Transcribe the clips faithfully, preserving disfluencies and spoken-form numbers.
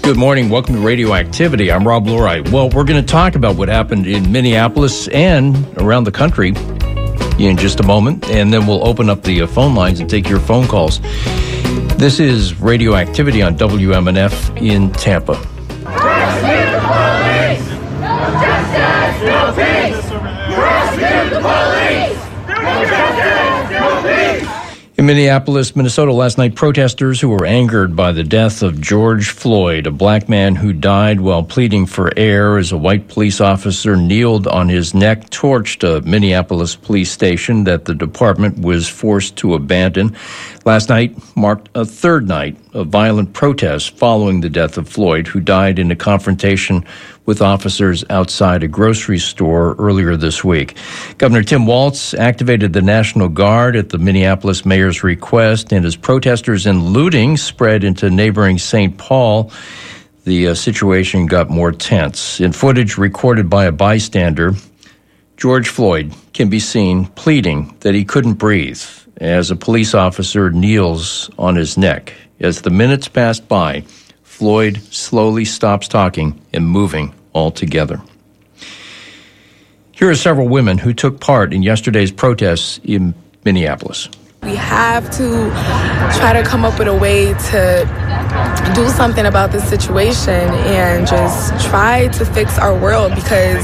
Good morning. Welcome to Radioactivity. I'm Rob Lurie. Well, we're going to talk about what happened in Minneapolis and around the country in just a moment, and then we'll open up the uh, phone lines and take your phone calls. This is Radioactivity on W M N F in Tampa. Rescue the police! No justice, no peace! Rescue the police! No justice, no peace! In Minneapolis, Minnesota, last night, protesters who were angered by the death of George Floyd, a black man who died while pleading for air as a white police officer kneeled on his neck, torched a Minneapolis police station that the department was forced to abandon. Last night marked a third night of violent protests following the death of Floyd, who died in a confrontation with officers outside a grocery store earlier this week. Governor Tim Walz activated the National Guard at the Minneapolis mayor's request, and as protesters and looting spread into neighboring Saint Paul, the uh, situation got more tense. In footage recorded by a bystander, George Floyd can be seen pleading that he couldn't breathe as a police officer kneels on his neck. As the minutes passed by, Floyd slowly stops talking and moving altogether. Here are several women who took part in yesterday's protests in Minneapolis. We have to try to come up with a way to do something about this situation and just try to fix our world, because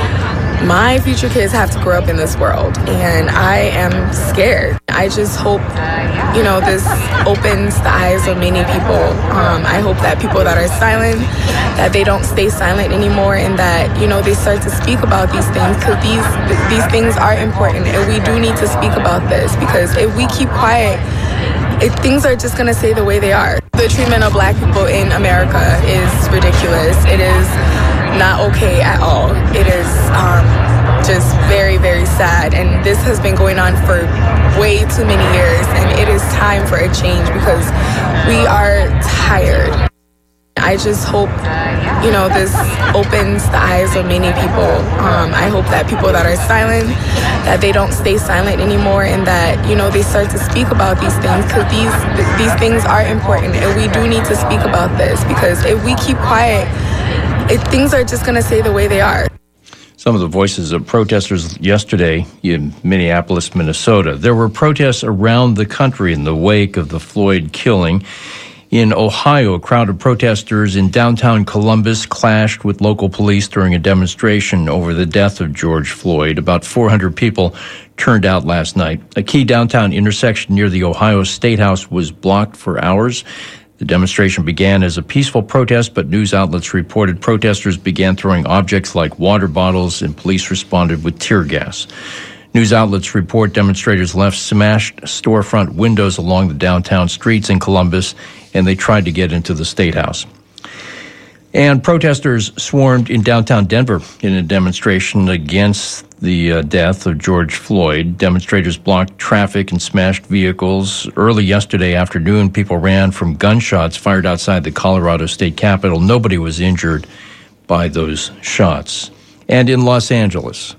my future kids have to grow up in this world, and I am scared. I just hope, you know, this opens the eyes of many people. Um, I hope that people that are silent, that they don't stay silent anymore, and that, you know, they start to speak about these things, because these these things are important, and we do need to speak about this, because if we keep quiet, it, things are just going to stay the way they are. The treatment of black people in America is ridiculous. It is not okay at all. It is um, just very, very sad. And this has been going on for way too many years. And it is time for a change, because we are tired. I just hope, you know, this opens the eyes of many people. Um, I hope that people that are silent, that they don't stay silent anymore, and that, you know, they start to speak about these things, because these these things are important, and we do need to speak about this, because if we keep quiet, it, things are just going to stay the way they are. Some of the voices of protesters yesterday in Minneapolis, Minnesota. There were protests around the country in the wake of the Floyd killing. In Ohio, a crowd of protesters in downtown Columbus clashed with local police during a demonstration over the death of George Floyd. About four hundred people turned out last night. A key downtown intersection near the Ohio State House was blocked for hours. The demonstration began as a peaceful protest, but news outlets reported protesters began throwing objects like water bottles, and police responded with tear gas. News outlets report demonstrators left smashed storefront windows along the downtown streets in Columbus, and they tried to get into the State House. And protesters swarmed in downtown Denver in a demonstration against the uh, death of George Floyd. Demonstrators blocked traffic and smashed vehicles. Early yesterday afternoon, people ran from gunshots fired outside the Colorado State Capitol. Nobody was injured by those shots. And in Los Angeles,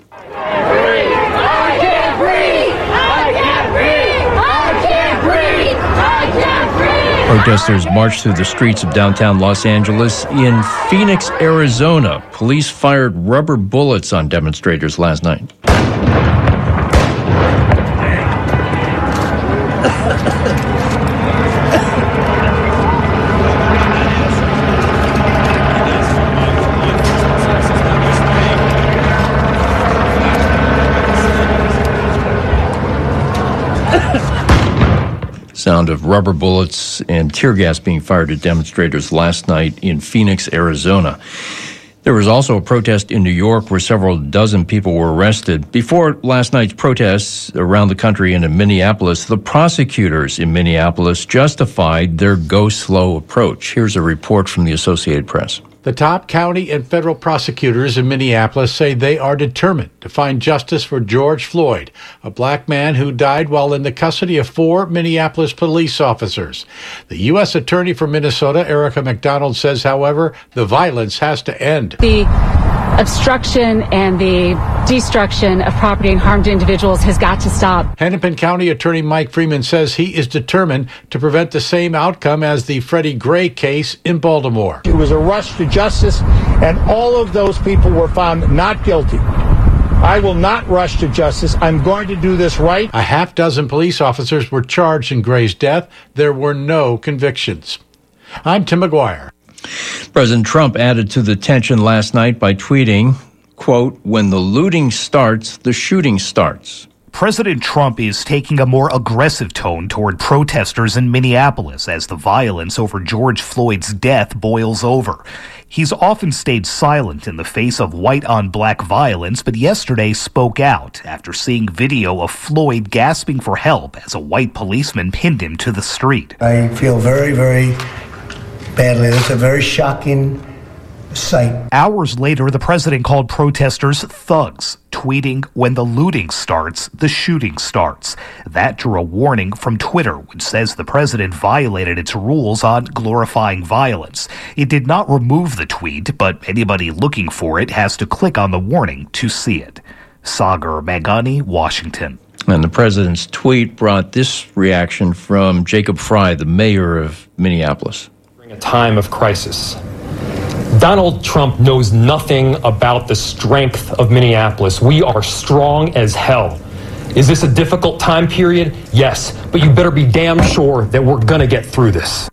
protesters marched through the streets of downtown Los Angeles. In Phoenix, Arizona, police fired rubber bullets on demonstrators last night. Sound of rubber bullets and tear gas being fired at demonstrators last night in Phoenix, Arizona. There was also a protest in New York where several dozen people were arrested. Before last night's protests around the country and in Minneapolis, the prosecutors in Minneapolis justified their go-slow approach. Here's a report from the Associated Press. The top county and federal prosecutors in Minneapolis say they are determined to find justice for George Floyd, a black man who died while in the custody of four Minneapolis police officers. The U S Attorney for Minnesota, Erica McDonald, says, however, the violence has to end. The obstruction and the destruction of property and harm to individuals has got to stop. Hennepin County Attorney Mike Freeman says he is determined to prevent the same outcome as the Freddie Gray case in Baltimore. It was a rush to justice, and all of those people were found not guilty. I will not rush to justice. I'm going to do this right. A half dozen police officers were charged in Gray's death. There were no convictions. I'm Tim McGuire. President Trump added to the tension last night by tweeting, quote, "When the looting starts, the shooting starts." President Trump is taking a more aggressive tone toward protesters in Minneapolis as the violence over George Floyd's death boils over. He's often stayed silent in the face of white-on-black violence, but yesterday spoke out after seeing video of Floyd gasping for help as a white policeman pinned him to the street. I feel very, very badly. It's a very shocking sight. Hours later, the president called protesters thugs, tweeting, "When the looting starts, the shooting starts." That drew a warning from Twitter, which says the president violated its rules on glorifying violence. It did not remove the tweet, but anybody looking for it has to click on the warning to see it. Sagar Magani, Washington. And the president's tweet brought this reaction from Jacob Fry, the mayor of Minneapolis. During a time of crisis, Donald Trump knows nothing about the strength of Minneapolis. We are strong as hell. Is this a difficult time period? Yes, but you better be damn sure that we're going to get through this.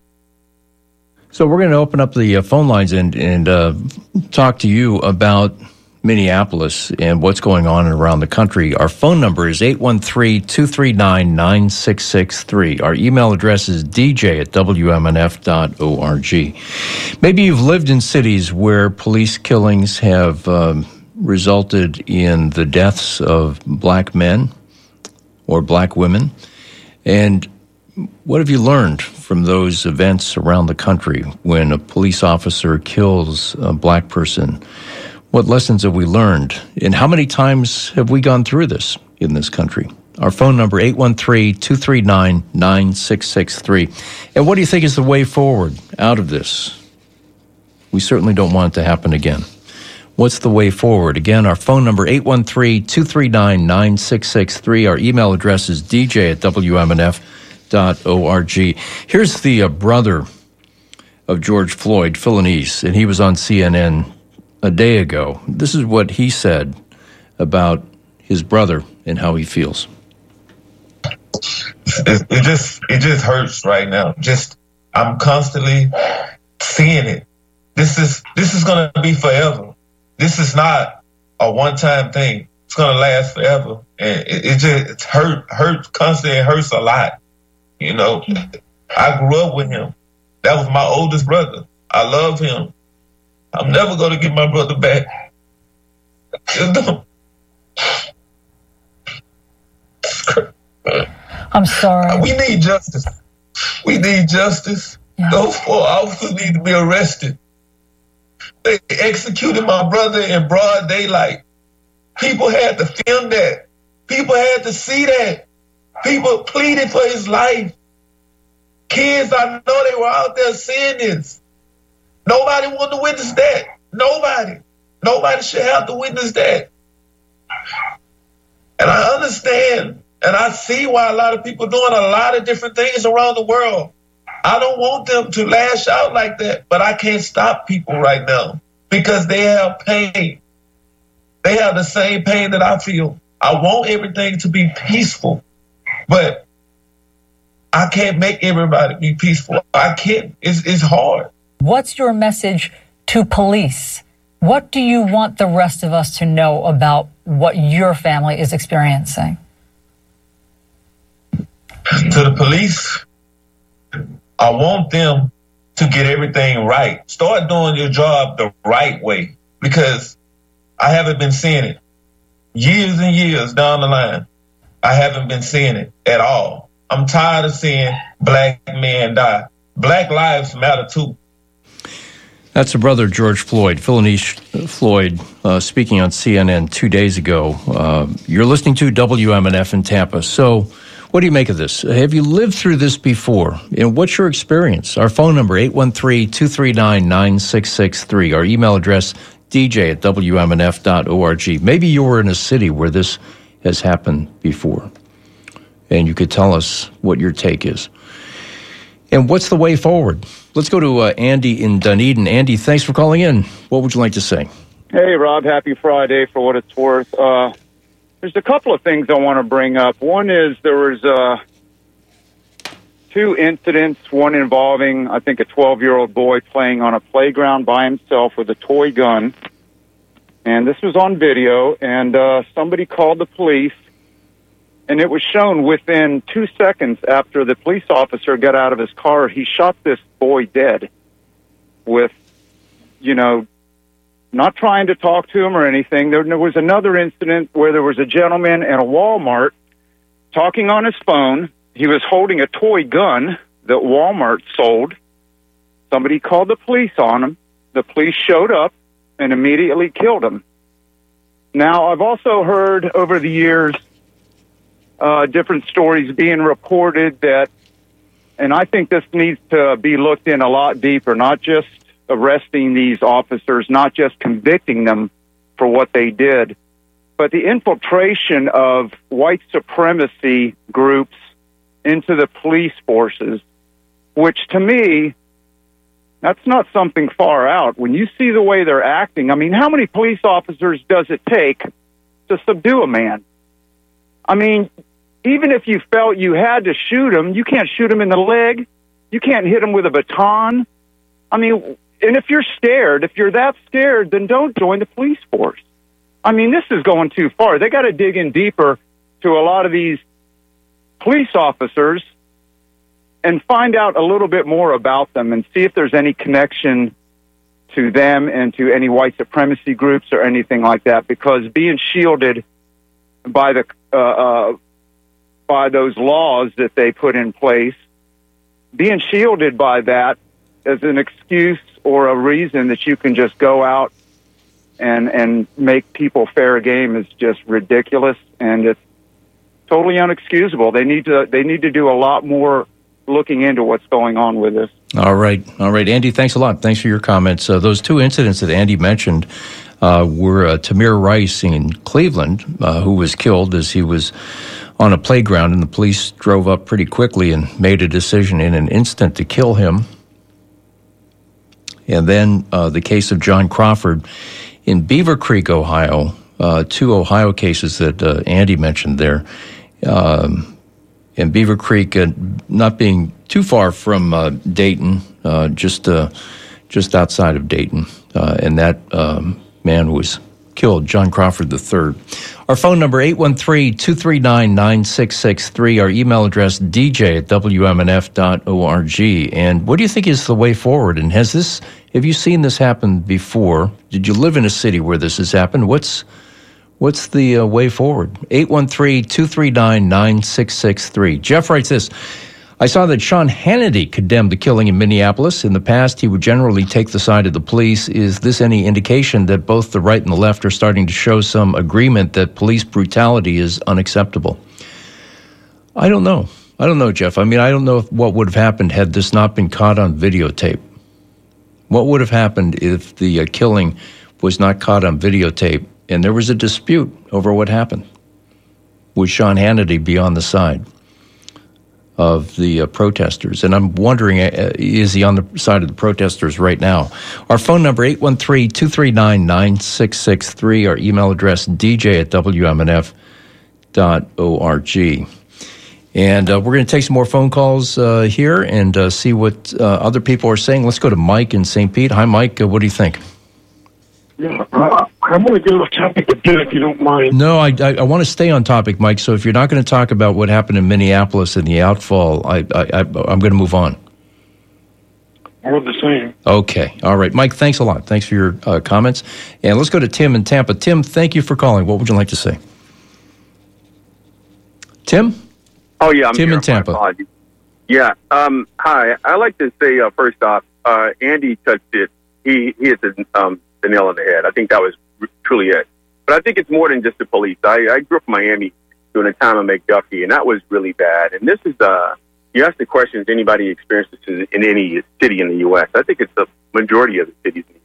So we're going to open up the uh, phone lines and, and uh, talk to you about Minneapolis and what's going on around the country. Our phone number is eight one three, two three nine, nine six six three. Our email address is d j at w m n f dot org. Maybe you've lived in cities where police killings have um, resulted in the deaths of black men or black women. And what have you learned from those events around the country when a police officer kills a black person? What lessons have we learned? And how many times have we gone through this in this country? Our phone number, eight one three, two three nine, nine six six three. And what do you think is the way forward out of this? We certainly don't want it to happen again. What's the way forward? Again, our phone number, eight one three, two three nine, nine six six three. Our email address is d j at w m n f dot org. Here's the uh, brother of George Floyd, Philanese, and he was on C N N a day ago. This is what he said about his brother and how he feels. It, it just it just hurts right now. Just I'm constantly seeing it. This is this is gonna be forever. This is not a one-time thing. It's gonna last forever, and it, it just it's hurt hurt constantly. It hurts a lot. You know, I grew up with him. That was my oldest brother. I love him. I'm never going to get my brother back. I'm sorry. We need justice. We need justice. Yeah. Those four officers need to be arrested. They executed my brother in broad daylight. People had to film that. People had to see that. People pleaded for his life. Kids, I know they were out there seeing this. Nobody wanted to witness that. Nobody. Nobody should have to witness that. And I understand and I see why a lot of people are doing a lot of different things around the world. I don't want them to lash out like that, but I can't stop people right now because they have pain. They have the same pain that I feel. I want everything to be peaceful, but I can't make everybody be peaceful. I can't. It's, it's hard. What's your message to police? What do you want the rest of us to know about what your family is experiencing? To the police, I want them to get everything right. Start doing your job the right way, because I haven't been seeing it. Years and years down the line, I haven't been seeing it at all. I'm tired of seeing black men die. Black lives matter too. That's the brother of George Floyd, Philanese Floyd, uh, speaking on C N N two days ago. Uh, you're listening to W M N F in Tampa. So what do you make of this? Have you lived through this before? And what's your experience? Our phone number, eight one three, two three nine, nine six six three. Our email address, D J at W M N F dot org. Maybe you were in a city where this has happened before, and you could tell us what your take is. And what's the way forward? Let's go to uh, Andy in Dunedin. Andy, thanks for calling in. What would you like to say? Hey, Rob. Happy Friday for what it's worth. Uh, there's a couple of things I want to bring up. One is there was uh, two incidents, one involving, I think, a twelve-year-old boy playing on a playground by himself with a toy gun. And this was on video, and uh, somebody called the police, and it was shown within two seconds after the police officer got out of his car, he shot this boy dead with, you know, not trying to talk to him or anything. There, there was another incident where there was a gentleman in a Walmart talking on his phone. He was holding a toy gun that Walmart sold. Somebody called the police on him. The police showed up and immediately killed him. Now, I've also heard over the years uh, different stories being reported that, and I think this needs to be looked in a lot deeper, not just arresting these officers, not just convicting them for what they did, but the infiltration of white supremacy groups into the police forces, which to me, that's not something far out. When you see the way they're acting, I mean, how many police officers does it take to subdue a man? I mean, even if you felt you had to shoot him, you can't shoot him in the leg. You can't hit him with a baton. I mean, and if you're scared, if you're that scared, then don't join the police force. I mean, this is going too far. They got to dig in deeper to a lot of these police officers and find out a little bit more about them and see if there's any connection to them and to any white supremacy groups or anything like that, because being shielded by the uh, uh, by those laws that they put in place, being shielded by that as an excuse or a reason that you can just go out and and make people fair game is just ridiculous, and it's totally unexcusable. They need to they need to do a lot more looking into what's going on with this. All right. All right. Andy, thanks a lot. Thanks for your comments. Uh, those two incidents that Andy mentioned uh, were uh, Tamir Rice in Cleveland, uh, who was killed as he was on a playground, and the police drove up pretty quickly and made a decision in an instant to kill him. And then uh, the case of John Crawford in Beaver Creek, Ohio, uh, two Ohio cases that uh, Andy mentioned there. Um, in Beaver Creek, uh, not being too far from uh, Dayton, uh, just uh, just outside of Dayton, uh, and that um, man was killed, John Crawford the third. Our phone number, eight one three, two three nine, nine six six three. Our email address, d j at w m n f dot org. And what do you think is the way forward? And has this, have you seen this happen before? Did you live in a city where this has happened? What's What's the uh, way forward? eight one three, two three nine, nine six six three. Jeff writes this. I saw that Sean Hannity condemned the killing in Minneapolis. In the past, he would generally take the side of the police. Is this any indication that both the right and the left are starting to show some agreement that police brutality is unacceptable? I don't know. I don't know, Jeff. I mean, I don't know if what would have happened had this not been caught on videotape. What would have happened if the uh, killing was not caught on videotape and there was a dispute over what happened? Would Sean Hannity be on the side of the uh, protesters? And I'm wondering, uh, is he on the side of the protesters right now? Our phone number, eight one three, two three nine, nine six six three. Our email address, d j at w m n f dot org. And uh, we're going to take some more phone calls uh, here and uh, see what uh, other people are saying. Let's go to Mike in Saint Pete. Hi, Mike. Uh, what do you think? Yeah, uh, I want to get off topic a bit, if you don't mind. No, I, I, I want to stay on topic, Mike. So if you're not going to talk about what happened in Minneapolis and the outfall, I, I, I, I'm going to move on. More the same. Okay. All right. Mike, thanks a lot. Thanks for your uh, comments. And let's go to Tim in Tampa. Tim, thank you for calling. What would you like to say? Tim? Oh, yeah. I'm Tim here. in Tampa. Yeah. Um, hi. I'd like to say, uh, first off, uh, Andy touched it. He, he hit the, um, the nail on the head. I think that was truly it. But I think it's more than just the police. I, I grew up in Miami during the time of McDuffie, and that was really bad. And this is, uh, you ask the question, has anybody experienced this in any city in the U S? I think it's the majority of the cities in the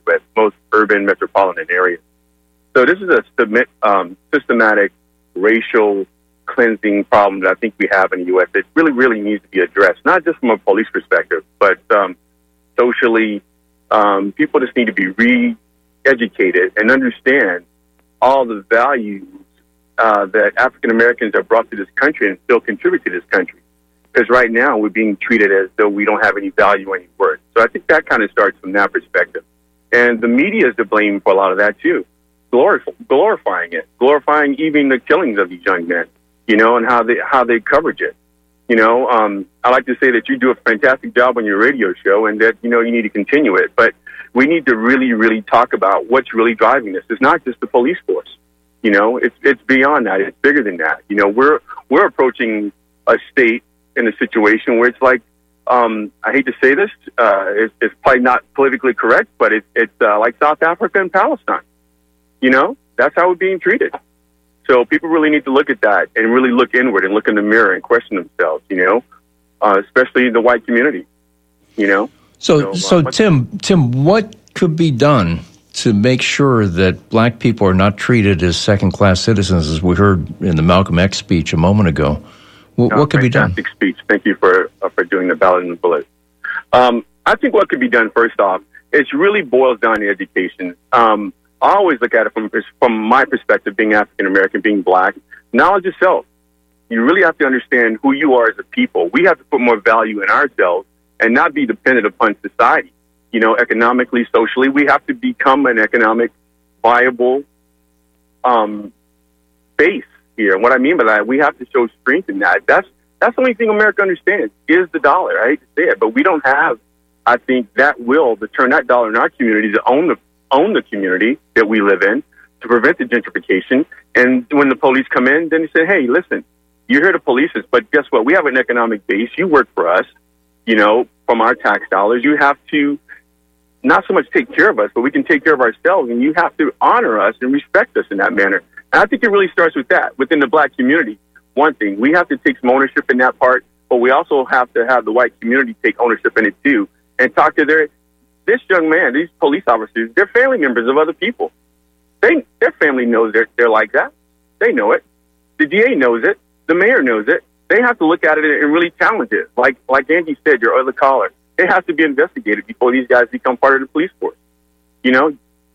with, most urban metropolitan areas. So this is a submit, um, systematic racial cleansing problem that I think we have in the U S that really, really needs to be addressed, not just from a police perspective, but um, socially. Um, people just need to be re-educated and understand all the values uh, that African Americans have brought to this country and still contribute to this country. Because right now we're being treated as though we don't have any value, any worth. So I think that kind of starts from that perspective. And the media is to blame for a lot of that too, Glorif- glorifying it, glorifying even the killings of these young men, you know, and how they how they coverage it. You know, um, I like to say that you do a fantastic job on your radio show and that, you know, you need to continue it. But we need to really, really talk about what's really driving this. It's not just the police force. You know, it's it's beyond that. It's bigger than that. You know, we're we're approaching a state in a situation where it's like, um, I hate to say this, uh, it's, it's probably not politically correct, but it, it's uh, like South Africa and Palestine. You know, that's how we're being treated. So people really need to look at that and really look inward and look in the mirror and question themselves, you know, uh, especially the white community, you know. So, so, so Tim, Tim, what could be done to make sure that black people are not treated as second-class citizens, as we heard in the Malcolm X speech a moment ago? W- no, what could be done? Fantastic speech. Thank you for uh, for doing the ballot and the bullet. Um, I think what could be done, first off, it really boils down to education. Um, I always look at it from from my perspective, being African American, being black. Knowledge itself. You really have to understand who you are as a people. We have to put more value in ourselves and not be dependent upon society. You know, economically, socially, we have to become an economic viable um, base here. And what I mean by that, we have to show strength in that. That's that's the only thing America understands is the dollar. I hate to say it, but we don't have, I think, that will to turn that dollar in our community to own the own the community that we live in, to prevent the gentrification. And when the police come in, then they say, hey, listen, you're here to police us, but guess what? We have an economic base. You work for us, you know, from our tax dollars. You have to not so much take care of us, but we can take care of ourselves, and you have to honor us and respect us in that manner. And I think it really starts with that. Within the black community, one thing, we have to take some ownership in that part, but we also have to have the white community take ownership in it too, and talk to their this young man, these police officers, they're family members of other people. They, their family knows they're, they're like that. They know it. The D A knows it. The mayor knows it. They have to look at it and really challenge it. Like like Andy said, your other caller, it has to be investigated before these guys become part of the police force. You know?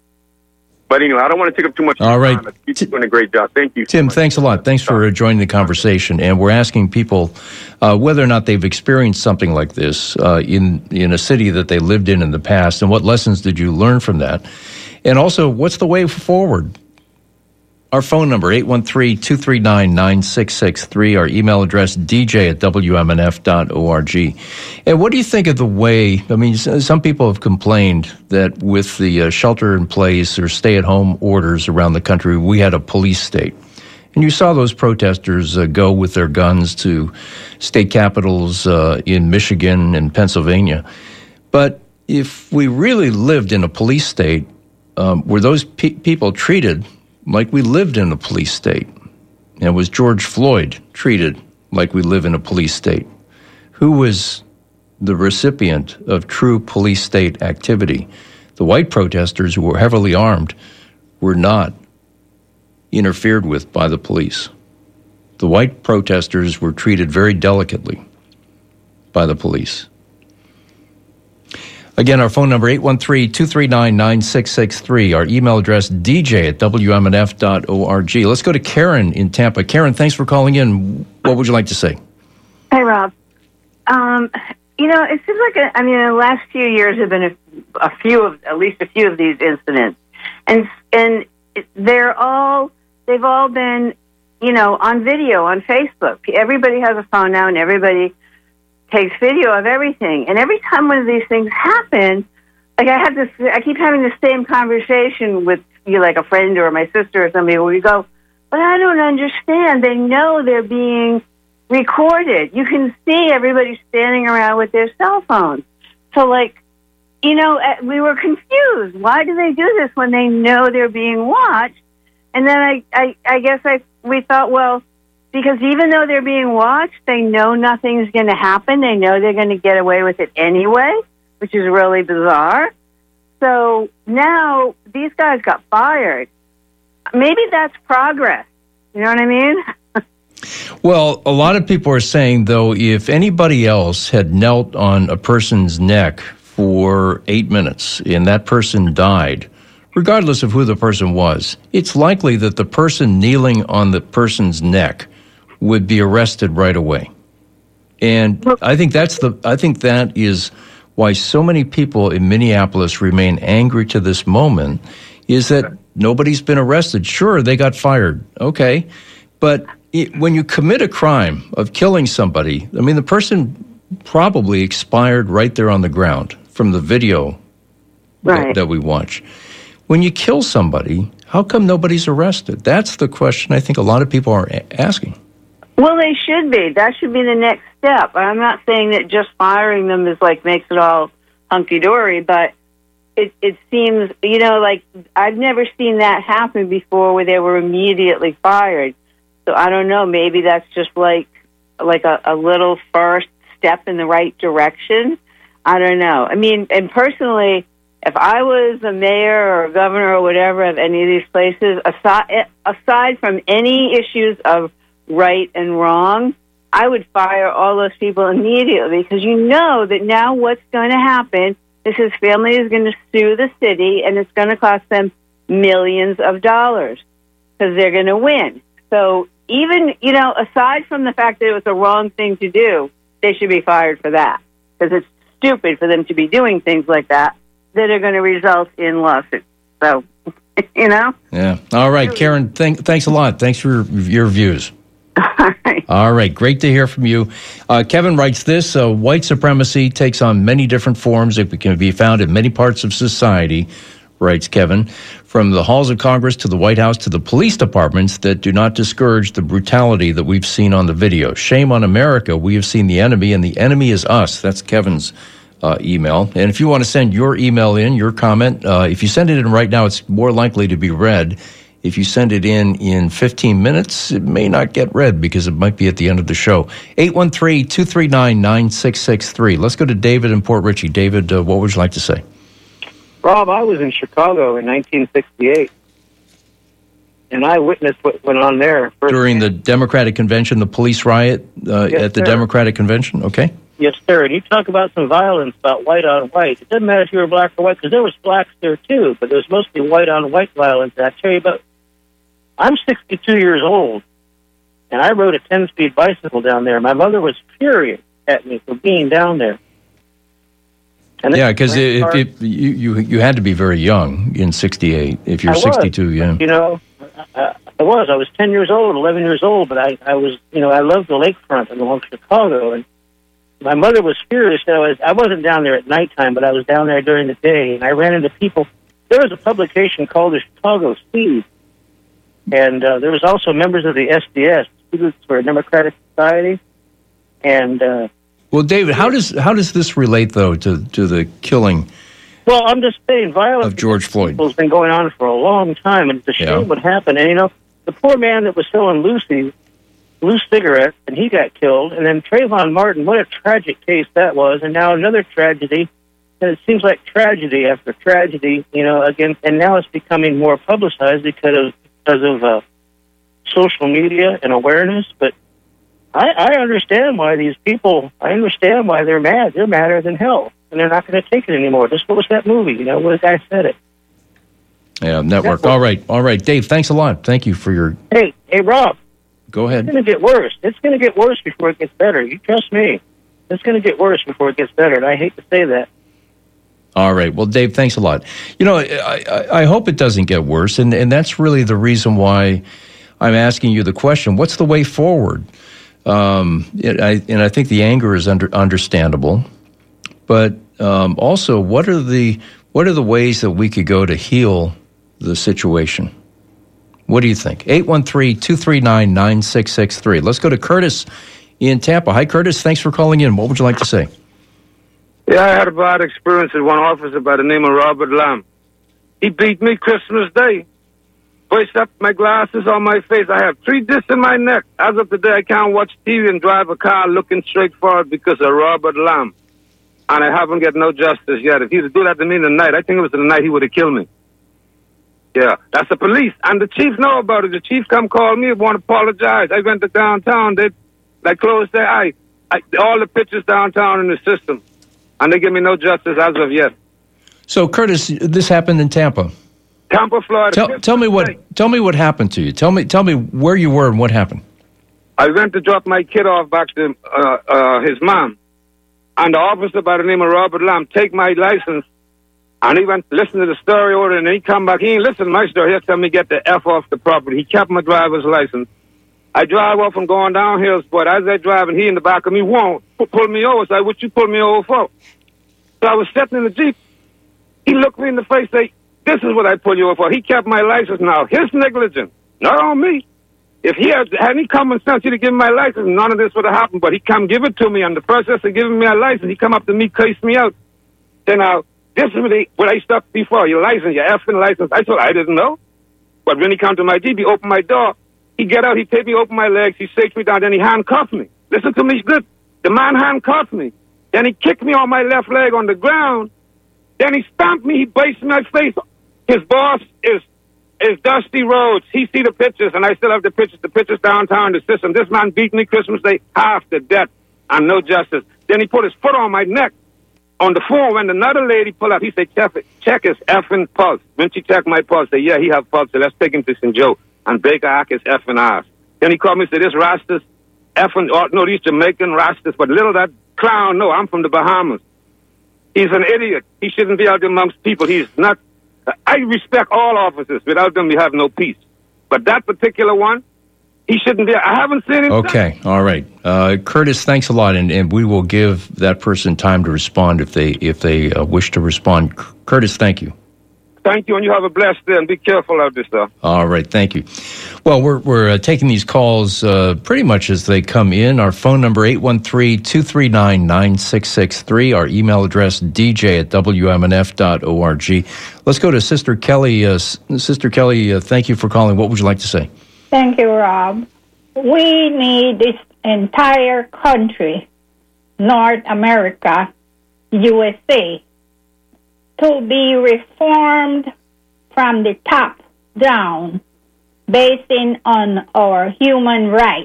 But anyway, I don't want to take up too much All right. time. You're doing a great job. Thank you. Tim, thanks a lot. Thanks for joining the conversation. And we're asking people uh, whether or not they've experienced something like this uh, in, in a city that they lived in in the past, and what lessons did you learn from that? And also, what's the way forward? Our phone number, eight one three, two three nine, nine six six three. Our email address, d j at w m n f dot org. And what do you think of the way, I mean, some people have complained that with the uh, shelter-in-place or stay-at-home orders around the country, we had a police state. And you saw those protesters uh, go with their guns to state capitals uh, in Michigan and Pennsylvania. But if we really lived in a police state, um, were those pe- people treated like we lived in a police state? And was George Floyd treated like we live in a police state? Who was the recipient of true police state activity? The white protesters, who were heavily armed, were not interfered with by the police. The white protesters were treated very delicately by the police. Again, our phone number, eight one three, two three nine, nine six six three. Our email address, d j at w m n f dot org. Let's go to Karen in Tampa. Karen, thanks for calling in. What would you like to say? Hey, Rob. Um, you know, it seems like, a, I mean, the last few years have been a, a few of, at least a few of these incidents. And, and they're all, they've all been, you know, on video, on Facebook. Everybody has a phone now, and everybody takes video of everything. And every time one of these things happen, like I have this, I keep having the same conversation with you, like a friend or my sister or somebody, where we go, but I don't understand. They know they're being recorded. You can see everybody standing around with their cell phones. So, like, you know, we were confused. Why do they do this when they know they're being watched? And then I, I, I guess I, we thought, well, because even though they're being watched, they know nothing's going to happen. They know they're going to get away with it anyway, which is really bizarre. so now these guys got fired. Maybe that's progress. You know what I mean? Well, a lot of people are saying, though, if anybody else had knelt on a person's neck for eight minutes and that person died, regardless of who the person was, it's likely that the person kneeling on the person's neck would be arrested right away. And I think that's the I think that is why so many people in Minneapolis remain angry to this moment, is that nobody's been arrested. Sure, they got fired. Okay. But it, when you commit a crime of killing somebody, I mean, the person probably expired right there on the ground from the video right. that, that we watch. When you kill somebody, how come nobody's arrested? That's the question I think a lot of people are a- asking. Well, they should be. That should be the next step. I'm not saying that just firing them is like makes it all hunky-dory, but it, it seems, you know, like I've never seen that happen before where they were immediately fired. So I don't know, maybe that's just like like a, a little first step in the right direction. I don't know. I mean, and personally, if I was a mayor or a governor or whatever of any of these places, aside, aside from any issues of right and wrong, I would fire all those people immediately, because you know that now what's going to happen is his family is going to sue the city, and it's going to cost them millions of dollars because they're going to win. So even, you know, aside from the fact that it was the wrong thing to do, they should be fired for that, because it's stupid for them to be doing things like that that are going to result in lawsuits. So, you know? Yeah. All right, Karen, th- thanks a lot. Thanks for your, your views. All right. All right, great to hear from you. Uh, Kevin writes this, uh, white supremacy takes on many different forms. It can be found in many parts of society, writes Kevin, from the halls of Congress to the White House to the police departments that do not discourage the brutality that we've seen on the video. Shame on America. We have seen the enemy, and the enemy is us. That's Kevin's uh, email. And if you want to send your email in, your comment, uh, if you send it in right now, it's more likely to be read. If you send it in in fifteen minutes, it may not get read because it might be at the end of the show. eight one three, two three nine, nine six six three. Let's go to David in Port Richey. David, uh, what would you like to say? Rob, I was in Chicago in nineteen sixty-eight, and I witnessed what went on there. During the Democratic Convention, the police riot uh, Yes, at the sir. Democratic Convention? Okay. Yes, sir. And you talk about some violence, about white on white. It doesn't matter if you were black or white, because there was blacks there too, but there was mostly white on white violence. And I tell you about, I'm sixty-two years old, and I rode a ten-speed bicycle down there. My mother was furious at me for being down there. And Yeah, because you, you you had to be very young in sixty-eight. If you're I was. sixty-two, yeah. You know, I, I was. I was ten years old, eleven years old, but I, I was, you know, I loved the lakefront along Chicago, and my mother was furious that I was, I wasn't down there at nighttime, but I was down there during the day, and I ran into people. There was a publication called the Chicago Seed, and uh, there was also members of the S D S, Students for a Democratic Society, and... Uh, Well, David, how does how does this relate, though, to, to the killing Well, I'm just saying, violence of George Floyd? has been going on for a long time, and it's a shame Yeah. what happened. And, you know, the poor man that was selling Lucy, loose cigarettes, and he got killed. And then Trayvon Martin, what a tragic case that was. And now another tragedy. And it seems like tragedy after tragedy, you know, again, and now it's becoming more publicized because of, because of uh, social media and awareness. But I, I understand why these people, I understand why they're mad. They're madder than hell, and they're not going to take it anymore. Just what was that movie? You know, where the guy said it. Yeah, network. All right, all right. Dave, thanks a lot. Thank you for your... Hey, hey, Rob. Go ahead. It's going to get worse. It's going to get worse before it gets better. You trust me. It's going to get worse before it gets better, and I hate to say that. All right. Well, Dave, thanks a lot. You know, I, I, I hope it doesn't get worse, and, and that's really the reason why I'm asking you the question, what's the way forward? Um, it, I, and I think the anger is under, understandable, but um, also, what are the what are the ways that we could go to heal the situation? What do you think? eight one three, two three nine, nine six six three. Let's go to Curtis in Tampa. Hi, Curtis. Thanks for calling in. What would you like to say? Yeah, I had a bad experience with one officer by the name of Robert Lamb. He beat me Christmas Day. Pushed up my glasses on my face. I have three discs in my neck. As of today, I can't watch T V and drive a car looking straight forward because of Robert Lamb. and I haven't get no justice yet. If he'd do that to me tonight, I think it was the night he would have killed me. Yeah, that's the police. And the chief know about it. The chief come call me and want to apologize. I went to downtown. They, they closed their eye. I, all the pictures downtown in the system. And they give me no justice as of yet. So, Curtis, this happened in Tampa. Tampa, Florida. Tell, tell me what tell me what happened to you. Tell me tell me where you were and what happened. I went to drop my kid off back to uh, uh, his mom. And the officer by the name of Robert Lamb take my license. And he went to listen to the story order, and then he come back. He ain't listen to my story. He'll tell me get the F off the property. He kept my driver's license. I drive off and going down hills, but as I drive, and he in the back of me won't pull me over. So I, what you pull me over for? So I was sitting in the Jeep. He looked me in the face, say, this is what I pull you over for. He kept my license now. His negligence, not on me. If he had, had any common sense, he'd have given my license, none of this would have happened. But he come give it to me. On the process of giving me a license, he come up to me, cussed me out. Then now, this is what, he, what I stopped before. Your license, your effing license. I told I didn't know. But when he come to my Jeep, he opened my door. He get out, he take me, open my legs, he shakes me down, then he handcuffed me. Listen to me good. The man handcuffed me. Then he kicked me on my left leg on the ground. Then he stomped me, he based my face. His boss is is Dusty Rhodes. He see the pictures, and I still have the pictures. The pictures downtown in the system. This man beat me Christmas Day half to death and no justice. Then he put his foot on my neck. On the phone, when another lady pull up, he said, check, check his effing pulse. When she checked my pulse, say, yeah, he have pulse, so let's take him to Saint Joe and Baker Ack his effing ass. Then he called me and said, this Rastas, effing, oh, no, these Jamaican Rastas, but little that clown, no, I'm from the Bahamas. He's an idiot. He shouldn't be out amongst people. He's not, I respect all officers. Without them, we have no peace. But that particular one, he shouldn't be. I haven't seen him. Okay, all right, uh, Curtis. Thanks a lot, and, and we will give that person time to respond if they if they uh, wish to respond. C- Curtis, thank you. Thank you, and you have a blessed day. And be careful out there, stuff. All right, thank you. Well, we're we're uh, taking these calls uh, pretty much as they come in. Our phone number eight one three, two three nine, nine six six three. Our email address d j at w m n f dot org. Let's go to Sister Kelly. Uh, Sister Kelly, uh, thank you for calling. What would you like to say? Thank you, Rob. We need this entire country, North America, U S A, to be reformed from the top down, based on our human rights.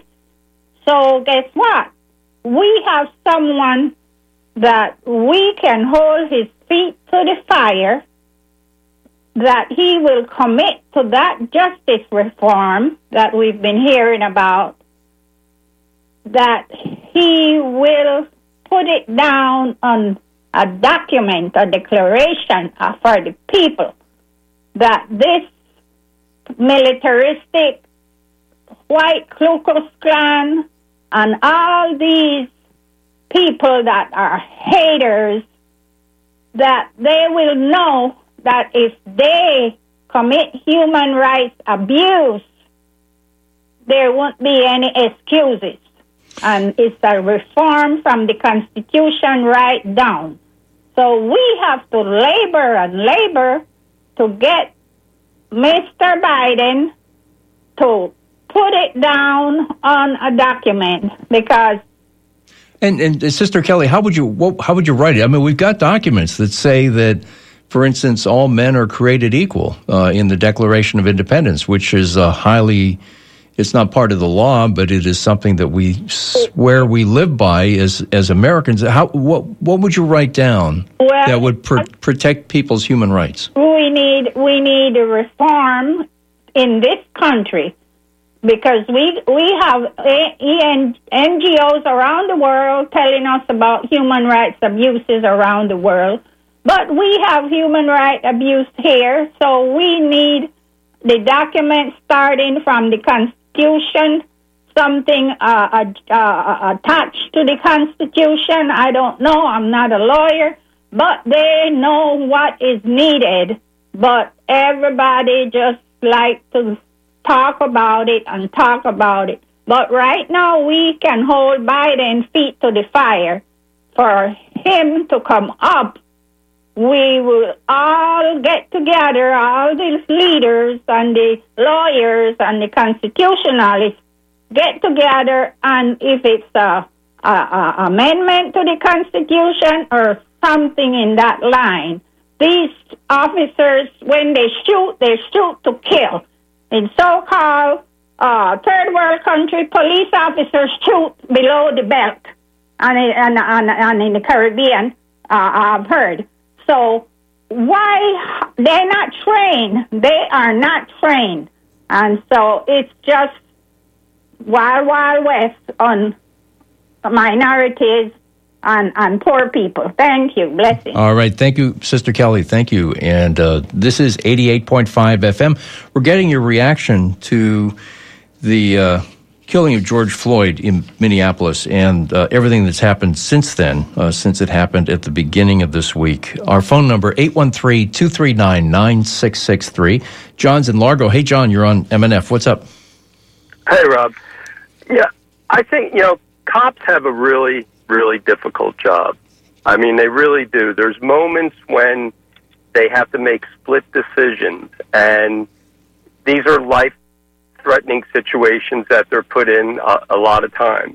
So guess what? We have someone that we can hold his feet to the fire, that he will commit to that justice reform that we've been hearing about, that he will put it down on a document, a declaration for the people, that this militaristic white Ku Klux Klan and all these people that are haters, that they will know that if they commit human rights abuse, there won't be any excuses. And it's a reform from the Constitution right down. So we have to labor and labor to get Mister Biden to put it down on a document, because And and uh, Sister Kelly, how would you what, how would you write it? I mean, we've got documents that say that, for instance, all men are created equal uh, in the Declaration of Independence, which is a highly, it's not part of the law, but it is something that we swear we live by as as Americans. How what what would you write down well, that would pr- protect people's human rights? We need we need a reform in this country, because we we have N G Os around the world telling us about human rights abuses around the world. But we have human rights abuse here, so we need the document starting from the Constitution, something uh, uh, attached to the Constitution. I don't know. I'm not a lawyer, but they know what is needed. But everybody just like to talk about it and talk about it. But right now we can hold Biden's feet to the fire for him to come up. We will all get together, all these leaders and the lawyers and the constitutionalists get together, and if it's a, a, a amendment to the Constitution or something in that line. These officers, when they shoot, they shoot to kill. In so-called uh, third world country, police officers shoot below the belt, and, and, and, and in the Caribbean, uh, I've heard. So why they're not trained? They are not trained, and so it's just wild, wild west on minorities and, and poor people. Thank you. Blessings. All right. Thank you, Sister Kelly. Thank you. And uh, this is eighty-eight point five F M. We're getting your reaction to the uh, killing of George Floyd in Minneapolis and uh, everything that's happened since then, uh, since it happened at the beginning of this week. Our phone number, eight one three, two three nine, nine six six three. John's in Largo. Hey, John, you're on M N F. What's up? Hey, Rob. Yeah, I think, you know, cops have a really, really difficult job. I mean, they really do. There's moments when they have to make split decisions, and these are life-threatening situations that they're put in a, a lot of times.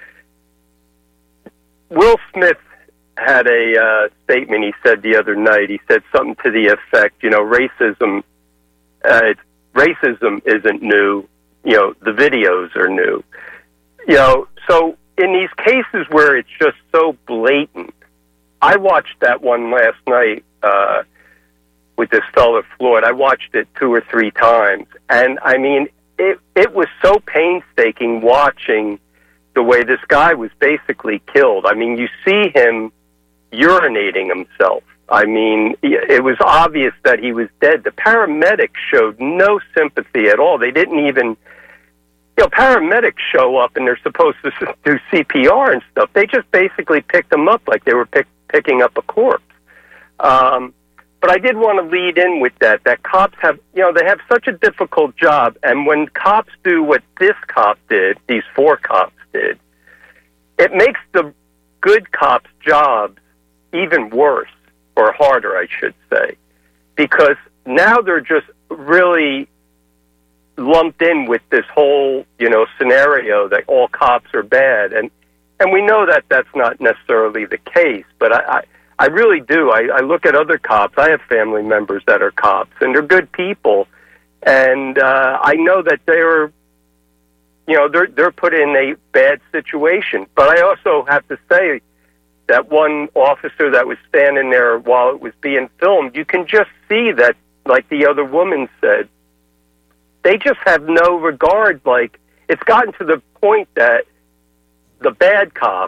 Will Smith had a uh, statement he said the other night. He said something to the effect, you know, racism, uh, it's, racism isn't new. You know, the videos are new. You know, so in these cases where it's just so blatant, I watched that one last night uh, with this fella Floyd. I watched it two or three times, and I mean, it it was so painstaking watching the way this guy was basically killed. I mean, you see him urinating himself. I mean, it was obvious that he was dead. The paramedics showed no sympathy at all. They didn't even. You know, paramedics show up and they're supposed to do C P R and stuff. They just basically picked them up like they were pick, picking up a corpse. Um, but I did want to lead in with that, that cops have, you know, they have such a difficult job. And when cops do what this cop did, these four cops did, it makes the good cops' jobs even worse, or harder, I should say, because now they're just really lumped in with this whole, you know, scenario that all cops are bad, and and we know that that's not necessarily the case. But I, I, I really do. I, I look at other cops. I have family members that are cops, and they're good people, and uh, I know that they're, you know, they're they're put in a bad situation. But I also have to say that one officer that was standing there while it was being filmed, you can just see that, like the other woman said, they just have no regard. Like, it's gotten to the point that the bad cops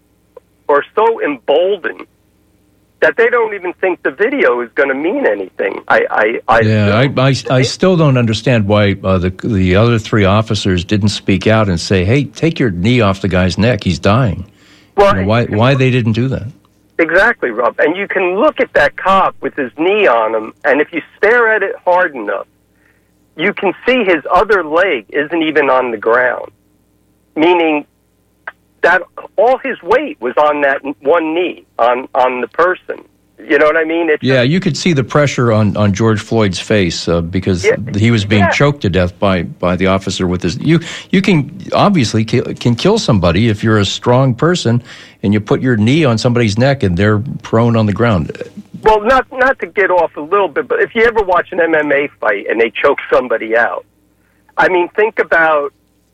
are so emboldened that they don't even think the video is going to mean anything. I, I, I yeah, I, I, I still don't understand why uh, the the other three officers didn't speak out and say, "Hey, take your knee off the guy's neck. He's dying." Well, you know, why why they didn't do that? Exactly, Rob. And you can look at that cop with his knee on him, and if you stare at it hard enough, you can see his other leg isn't even on the ground, meaning that all his weight was on that one knee, on, on the person. You know what I mean? It's yeah, you could see the pressure on, on George Floyd's face uh, because yeah, he was being yeah. choked to death by, by the officer with his... You you can obviously ki- can kill somebody if you're a strong person and you put your knee on somebody's neck and they're prone on the ground. Well, not not to get off a little bit, but if you ever watch an M M A fight and they choke somebody out, I mean, think about...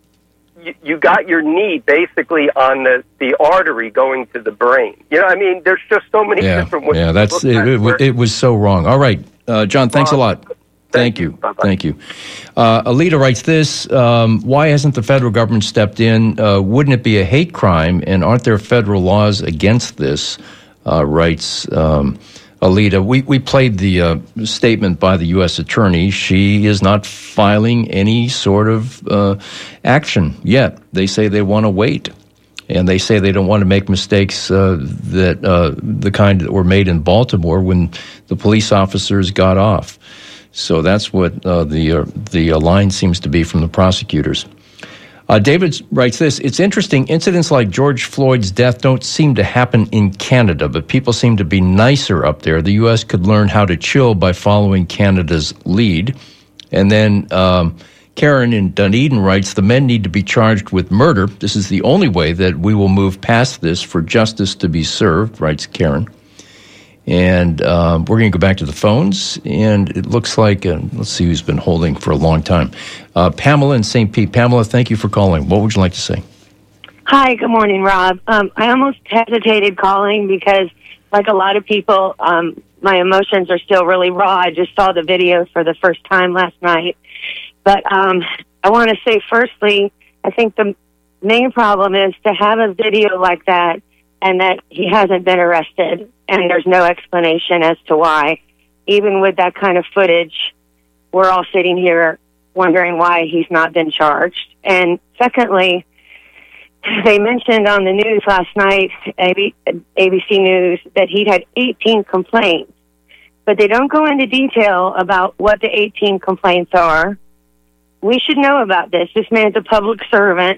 You, you got your knee basically on the, the artery going to the brain. You know, I mean, there's just so many yeah, different ways. Yeah, that's it, it, it was so wrong. All right, uh, John, thanks uh, a lot. Thank, thank you. you. Thank you. Uh, Alita writes this, um, why hasn't the federal government stepped in? Uh, wouldn't it be a hate crime? And aren't there federal laws against this? Uh, writes um, Alita. We, we played the uh, statement by the U S attorney. She is not filing any sort of uh, action yet. They say they want to wait. And they say they don't want to make mistakes uh, that uh, the kind that were made in Baltimore when the police officers got off. So that's what uh, the uh, the uh, line seems to be from the prosecutors. Uh, David writes this, it's interesting, incidents like George Floyd's death don't seem to happen in Canada, but people seem to be nicer up there. The U S could learn how to chill by following Canada's lead. And then um, Karen in Dunedin writes, the men need to be charged with murder. This is the only way that we will move past this for justice to be served, writes Karen. And um, we're going to go back to the phones, and it looks like, uh, let's see who's been holding for a long time. Uh, Pamela in Saint Pete. Pamela, thank you for calling. What would you like to say? Hi, good morning, Rob. Um, I almost hesitated calling because, like a lot of people, um, my emotions are still really raw. I just saw the video for the first time last night. But um, I want to say, firstly, I think the main problem is to have a video like that and that he hasn't been arrested, and there's no explanation as to why. Even with that kind of footage, we're all sitting here wondering why he's not been charged. And secondly, they mentioned on the news last night, A B C News, that he'd had eighteen complaints, but they don't go into detail about what the eighteen complaints are. We should know about this. This man's a public servant.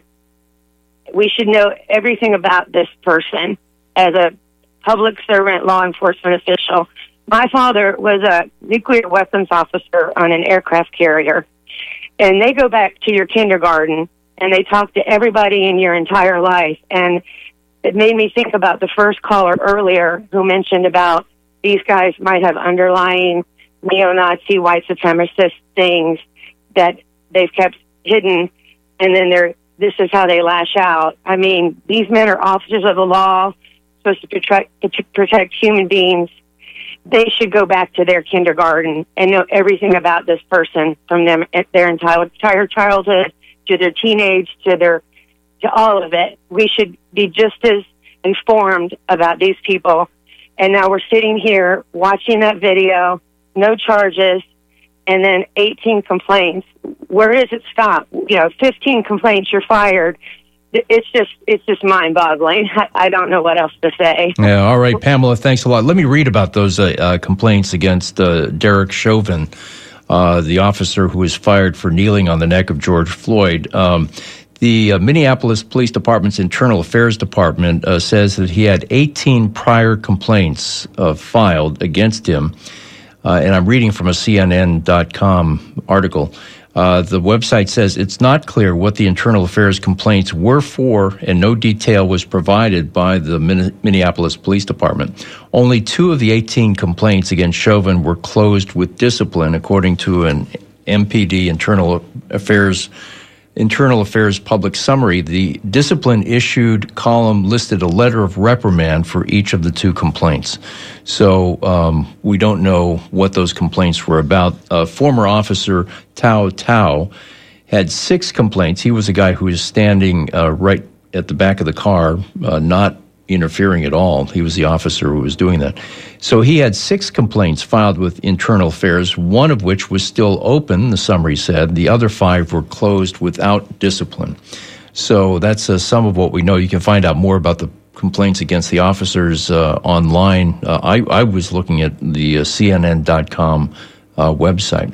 We should know everything about this person as a public servant, law enforcement official. My father was a nuclear weapons officer on an aircraft carrier, and they go back to your kindergarten, and they talk to everybody in your entire life. And it made me think about the first caller earlier who mentioned about these guys might have underlying neo-Nazi, white supremacist things that they've kept hidden, and then they're this is how they lash out. I mean, these men are officers of the law, supposed to protect, to protect human beings. They should go back to their kindergarten and know everything about this person from them, their entire, entire childhood to their teenage, to their, to all of it. We should be just as informed about these people. And now we're sitting here watching that video, no charges, and then eighteen complaints. Where does it stop? You know, fifteen complaints, you're fired. It's just, it's just mind-boggling. I, I don't know what else to say. Yeah, all right, Pamela, thanks a lot. Let me read about those uh, uh, complaints against uh, Derek Chauvin, uh, the officer who was fired for kneeling on the neck of George Floyd. Um, the uh, Minneapolis Police Department's Internal Affairs Department uh, says that he had eighteen prior complaints uh, filed against him. Uh, and I'm reading from a C N N dot com article. Uh, the website says it's not clear what the internal affairs complaints were for, and no detail was provided by the Minneapolis Police Department. Only two of the eighteen complaints against Chauvin were closed with discipline, according to an M P D Internal Affairs Internal Affairs Public Summary. The discipline issued column listed a letter of reprimand for each of the two complaints. So um, we don't know what those complaints were about. Uh, former officer Tao Tao had six complaints. He was a guy who was standing uh, right at the back of the car, uh, not interfering at all. He was the officer who was doing that. So he had six complaints filed with Internal Affairs, one of which was still open, the summary said. The other five were closed without discipline. So that's uh, some of what we know. You can find out more about the complaints against the officers uh, online. Uh, I, I was looking at the uh, C N N dot com uh, website.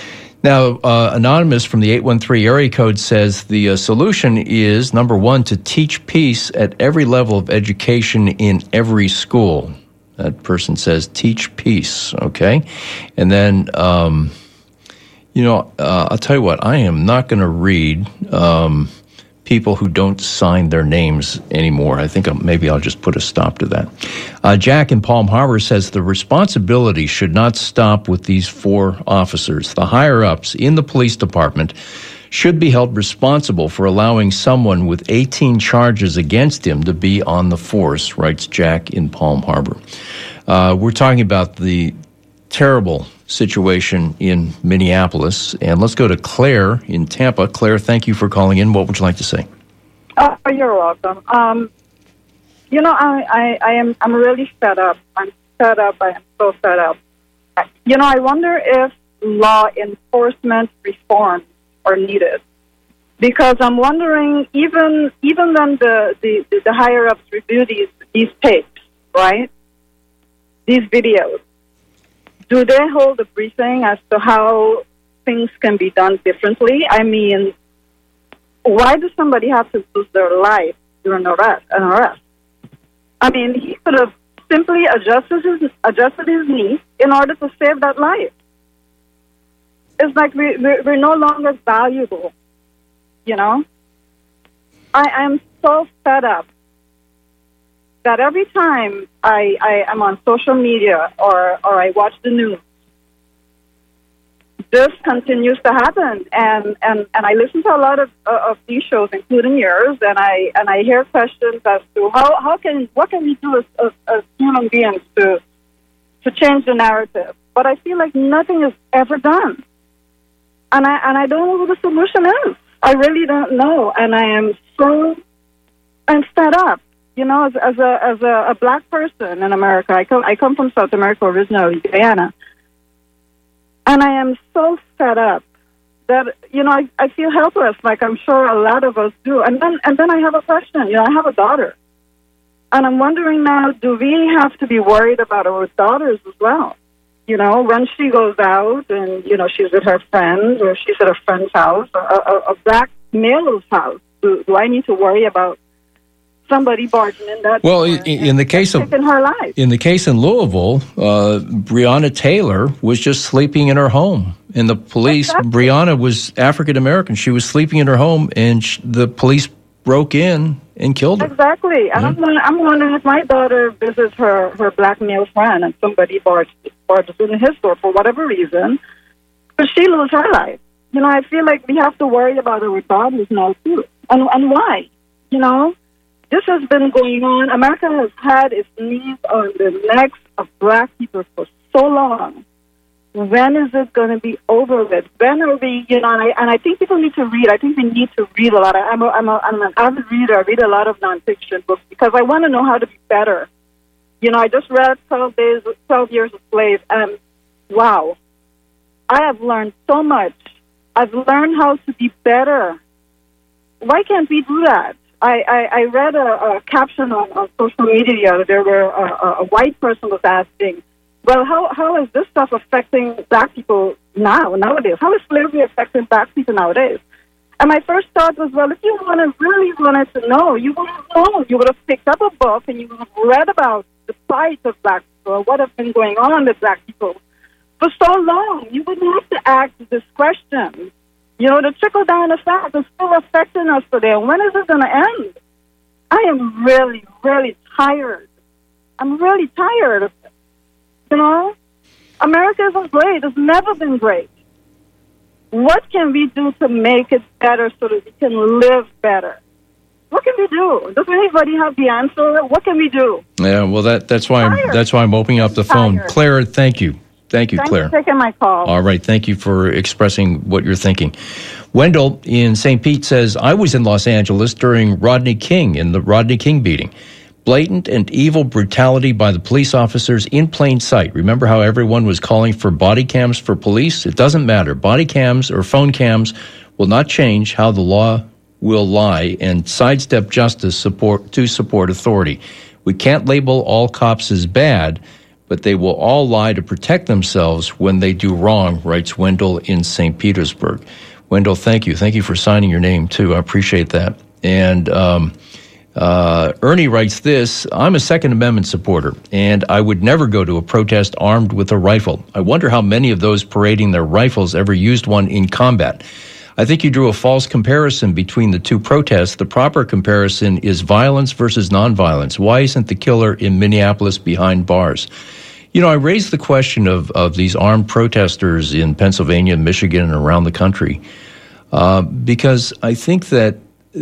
Now, uh, Anonymous from the eight one three area code says the uh, solution is, number one, to teach peace at every level of education in every school. That person says teach peace, okay? And then, um, you know, uh, I'll tell you what, I am not going to read um, people who don't sign their names anymore. I think I'll, maybe I'll just put a stop to that. Uh, Jack in Palm Harbor says the responsibility should not stop with these four officers. The higher-ups in the police department should be held responsible for allowing someone with eighteen charges against him to be on the force, writes Jack in Palm Harbor. Uh, we're talking about the terrible situation in Minneapolis. And let's go to Claire in Tampa. Claire, thank you for calling in. What would you like to say? Oh, you're welcome. Um, you know, I, I, I am I'm really fed up. I'm fed up. I am so fed up. You know, I wonder if law enforcement reforms are needed. Because I'm wondering, even even when the, the, the higher-ups review these, these tapes, right, these videos, do they hold a briefing as to how things can be done differently? I mean, why does somebody have to lose their life during arrest, an arrest? I mean, he could have simply adjusted his, adjusted his knee in order to save that life. it's like we, we're, we're no longer valuable, you know? I am so fed up that every time I, I am on social media or, or I watch the news, this continues to happen, and, and, and I listen to a lot of uh, of these shows, including yours, and I and I hear questions as to how, how can what can we do as, as, as human beings to to change the narrative. But I feel like nothing is ever done, and I and I don't know what the solution is. I really don't know, and I am so I'm fed up. You know, as, as a as a, a black person in America, I come I come from South America originally, Guyana. And I am so fed up that, you know, I, I feel helpless, like I'm sure a lot of us do. And then and then I have a question. You know, I have a daughter. And I'm wondering now, do we have to be worried about our daughters as well? You know, when she goes out and, you know, she's with her friends or she's at a friend's house, a, a, a black male's house, do, do I need to worry about somebody barging in that well, in, in the case of her life? In the case in Louisville, uh, Breonna Taylor was just sleeping in her home, and the police. Exactly. Breonna was African American. She was sleeping in her home, and sh- the police broke in and killed her. Exactly. And Mm-hmm. I'm, I'm wondering if my daughter visits her, her black male friend and somebody barges, barges in his door for whatever reason, could she lose her life? You know, I feel like we have to worry about our daughters now too, and and why? You know. This has been going on. America has had its knees on the necks of black people for so long. When is it going to be over with? When are we, you know, and I, and I think people need to read. I think we need to read a lot. I'm, a, I'm, a, I'm an avid reader. I read a lot of nonfiction books because I want to know how to be better. You know, I just read twelve days, twelve Years a Slave, and wow, I have learned so much. I've learned how to be better. Why can't we do that? I, I, I read a, a caption on, on social media. There were a, a white person was asking, well, how, how is this stuff affecting black people now, nowadays? How is slavery affecting black people nowadays? And my first thought was, well, if you wanted, really wanted to know, you would have known. You would have picked up a book and you would have read about the plight of black people, what has been going on with black people for so long. You wouldn't have to ask this question. You know, the trickle-down effect is still affecting us today. When is it going to end? I am really, really tired. I'm really tired of it. You know? America isn't great. It's never been great. What can we do to make it better so that we can live better? What can we do? Does anybody have the answer? What can we do? Yeah, well, that that's why I'm, that's why I'm opening up the phone. Tired. Claire, thank you. Thank you, Thanks Claire. for taking my call. All right. Thank you for expressing what you're thinking. Wendell in Saint Pete says, I was in Los Angeles during Rodney King, in the Rodney King beating. Blatant and evil brutality by the police officers in plain sight. Remember how everyone was calling for body cams for police? It doesn't matter. Body cams or phone cams will not change how the law will lie and sidestep justice support to support authority. We can't label all cops as bad, but they will all lie to protect themselves when they do wrong, writes Wendell in Saint Petersburg. Wendell, thank you. Thank you for signing your name, too. I appreciate that. And um, uh, Ernie writes this, I'm a Second Amendment supporter, and I would never go to a protest armed with a rifle. I wonder how many of those parading their rifles ever used one in combat. I think you drew a false comparison between the two protests. The proper comparison is violence versus nonviolence. Why isn't the killer in Minneapolis behind bars? You know, I raised the question of, of these armed protesters in Pennsylvania, Michigan, and around the country uh, because I think that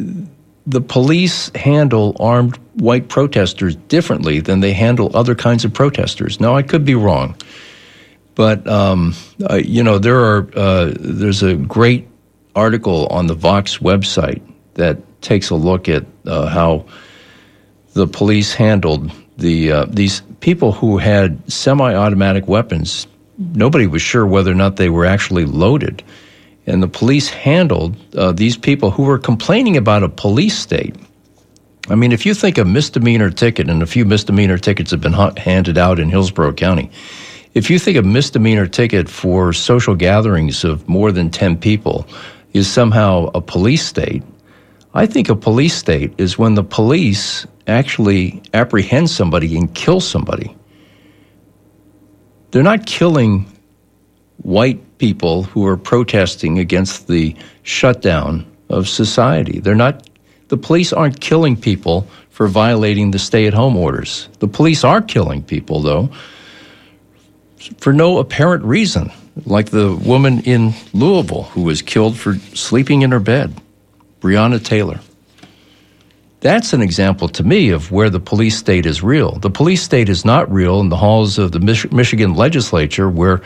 the police handle armed white protesters differently than they handle other kinds of protesters. Now, I could be wrong, but, um, uh, you know, there are uh, there's a great article on the Vox website that takes a look at uh, how the police handled the uh, these people who had semi-automatic weapons. Nobody was sure whether or not they were actually loaded. And the police handled uh, these people who were complaining about a police state. I mean, if you think a misdemeanor ticket, and a few misdemeanor tickets have been ha- handed out in Hillsborough County, if you think a misdemeanor ticket for social gatherings of more than ten people is somehow a police state, I think a police state is when the police actually apprehend somebody and kill somebody. They're not killing white people who are protesting against the shutdown of society. They're not, the police aren't killing people for violating the stay-at-home orders. The police are killing people, though, for no apparent reason, like the woman in Louisville who was killed for sleeping in her bed, Breonna Taylor. That's an example to me of where the police state is real. The police state is not real in the halls of the Mich- Michigan legislature, where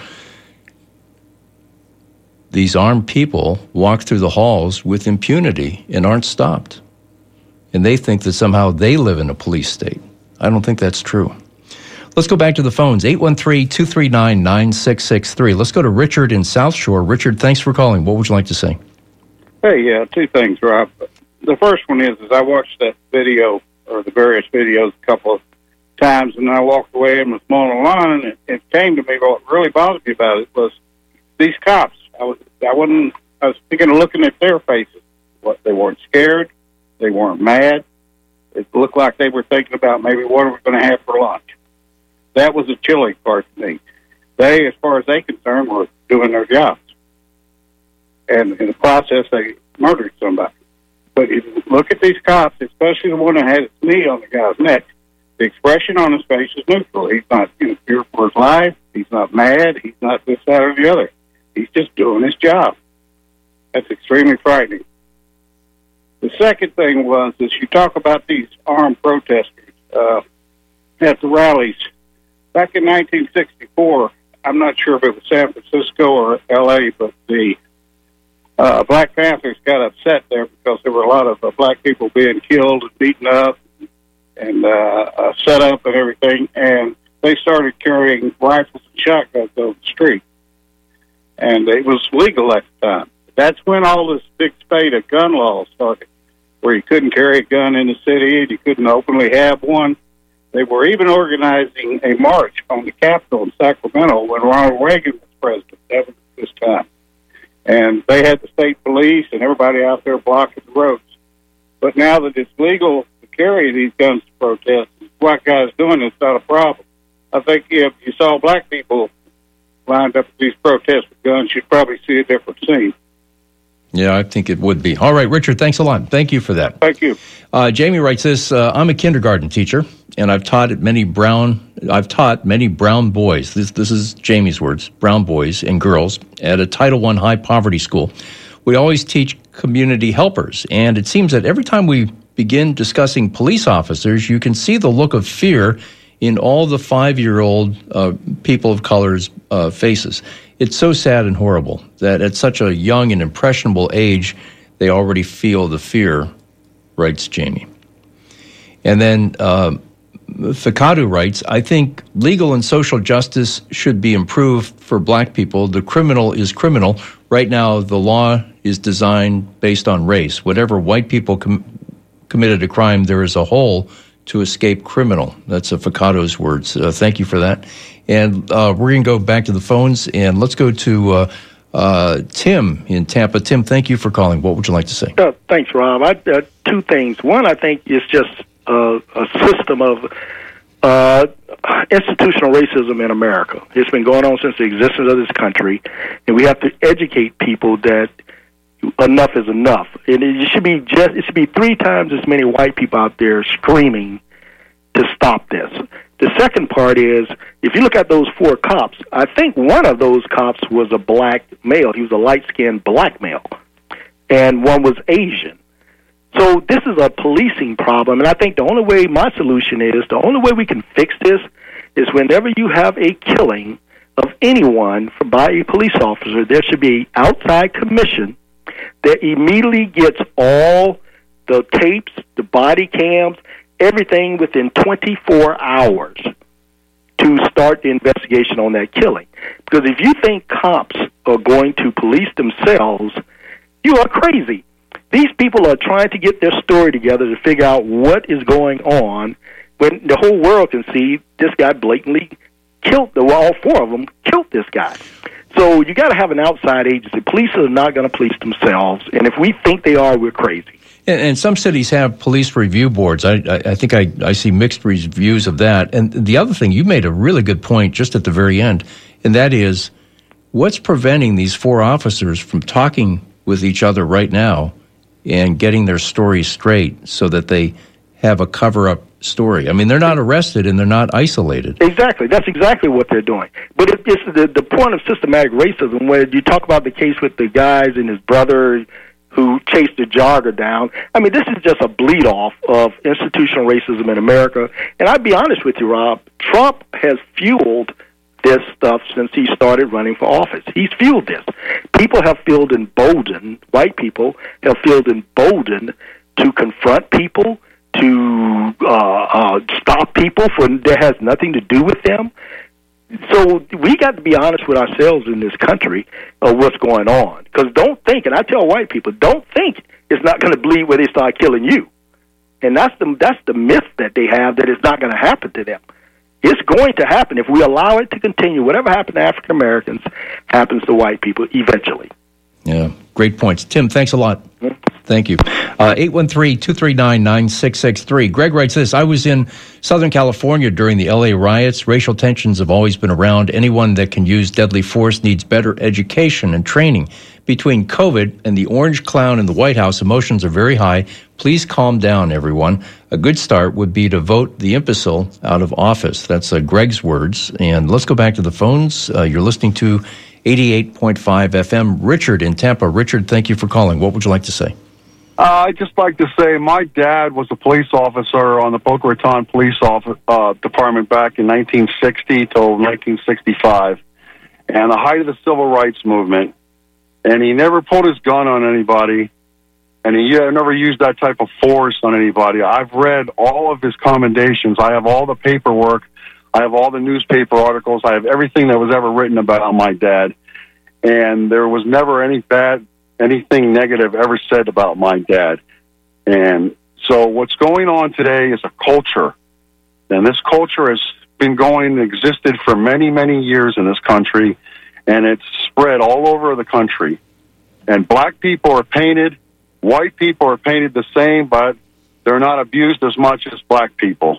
these armed people walk through the halls with impunity and aren't stopped. And they think that somehow they live in a police state. I don't think that's true. Let's go back to the phones, eight one three, two three nine, nine six six three. Let's go to Richard in South Shore. Richard, thanks for calling. What would you like to say? Hey, yeah, two things, Rob. The first one is, is I watched that video, or the various videos, a couple of times, and I walked away and was mowing the lawn, and it, it came to me, what really bothered me about it was these cops. I was, I wasn't, I was thinking of looking at their faces. What, they weren't scared. They weren't mad. It looked like they were thinking about maybe what are we going to have for lunch. That was a chilling part to me. They, as far as they concerned, were doing their jobs. And in the process, they murdered somebody. But if you look at these cops, especially the one that had his knee on the guy's neck, the expression on his face is neutral. He's not in fear for his life. He's not mad. He's not this, that, or the other. He's just doing his job. That's extremely frightening. The second thing was, is you talk about these armed protesters uh, at the rallies. Back in nineteen sixty-four, I'm not sure if it was San Francisco or L A, but the uh, Black Panthers got upset there because there were a lot of uh, black people being killed and beaten up and uh, uh, set up and everything, and they started carrying rifles and shotguns over the street. And it was legal at the time. That's when all this big spate of gun laws started, where you couldn't carry a gun in the city and you couldn't openly have one. They were even organizing a march on the Capitol in Sacramento when Ronald Reagan was president. That was this time. And they had the state police and everybody out there blocking the roads. But now that it's legal to carry these guns to protest, white guys doing it's not a problem. I think if you saw black people lined up at these protests with guns, you'd probably see a different scene. Yeah, I think it would be. All right, Richard, thanks a lot. Thank you for that. Thank you. Uh, Jamie writes this, uh, I'm a kindergarten teacher, and I've taught at many brown, I've taught many brown boys, this, this is Jamie's words, brown boys and girls at a Title one high poverty school. We always teach community helpers, and it seems that every time we begin discussing police officers, you can see the look of fear in all the five-year-old uh, people of color's uh, faces. It's so sad and horrible that at such a young and impressionable age, they already feel the fear, writes Jamie. And then uh, Fikadu writes, I think legal and social justice should be improved for black people. The criminal is criminal. Right now, the law is designed based on race. Whatever white people com- committed a crime, there is a hole to escape criminal. That's a Fikado's words. Uh, thank you for that. And uh, we're going to go back to the phones, and let's go to uh, uh, Tim in Tampa. Tim, thank you for calling. What would you like to say? Uh, thanks, Rob. I, uh, two things. One, I think is just uh, a system of uh, institutional racism in America. It's been going on since the existence of this country, and we have to educate people that enough is enough. And it should be just it should be three times as many white people out there screaming to stop this. The second part is, if you look at those four cops, I think one of those cops was a black male. He was a light-skinned black male, and one was Asian. So this is a policing problem, and I think the only way, my solution is, the only way we can fix this is whenever you have a killing of anyone by a police officer, there should be an outside commission that immediately gets all the tapes, the body cams, everything within twenty-four hours to start the investigation on that killing. Because if you think cops are going to police themselves, you are crazy. These people are trying to get their story together to figure out what is going on when the whole world can see this guy blatantly killed, the well, all four of them killed this guy. So you got to have an outside agency. Police are not going to police themselves, and if we think they are, we're crazy. And, and some cities have police review boards. I, I, I think I, I see mixed reviews of that. And the other thing, you made a really good point just at the very end, and that is What's preventing these four officers from talking with each other right now and getting their stories straight so that they have a cover-up story? I mean, they're not arrested and they're not isolated. Exactly. That's exactly what they're doing. But it, it's the, the point of systematic racism, where you talk about the case with the guys and his brother who chased the jogger down. I mean, this is just a bleed-off of institutional racism in America. And I'd be honest with you, Rob, Trump has fueled this stuff since he started running for office. He's fueled this. People have felt emboldened, white people have felt emboldened to confront people, to uh, uh, stop people for that has nothing to do with them. So we got to be honest with ourselves in this country of what's going on. Because don't think, and I tell white people, don't think it's not going to bleed where they start killing you. And that's the that's the myth that they have, that it's not going to happen to them. It's going to happen if we allow it to continue. Whatever happened to African Americans happens to white people eventually. Yeah, great points. Tim, thanks a lot. Mm-hmm. Thank you. Uh, eight one three, two three nine, nine six six three. Greg writes this: I was in Southern California during the L A riots. Racial tensions have always been around. Anyone that can use deadly force needs better education and training. Between COVID and the orange clown in the White House, emotions are very high. Please calm down, everyone. A good start would be to vote the imbecile out of office. That's uh, Greg's words. And let's go back to the phones. Uh, you're listening to eighty-eight point five F M. Richard in Tampa. Richard, thank you for calling. What would you like to say? Uh, I'd just like to say my dad was a police officer on the Boca Raton Police office, uh, Department back in nineteen sixty till nineteen sixty-five, and the height of the civil rights movement. And he never pulled his gun on anybody, and he uh, never used that type of force on anybody. I've read all of his commendations. I have all the paperwork. I have all the newspaper articles. I have everything that was ever written about my dad. And there was never any bad, anything negative ever said about my dad. And so what's going on today is a culture. And this culture has been going, existed for many, many years in this country. And it's spread all over the country. And black people are painted, white people are painted the same, but they're not abused as much as black people.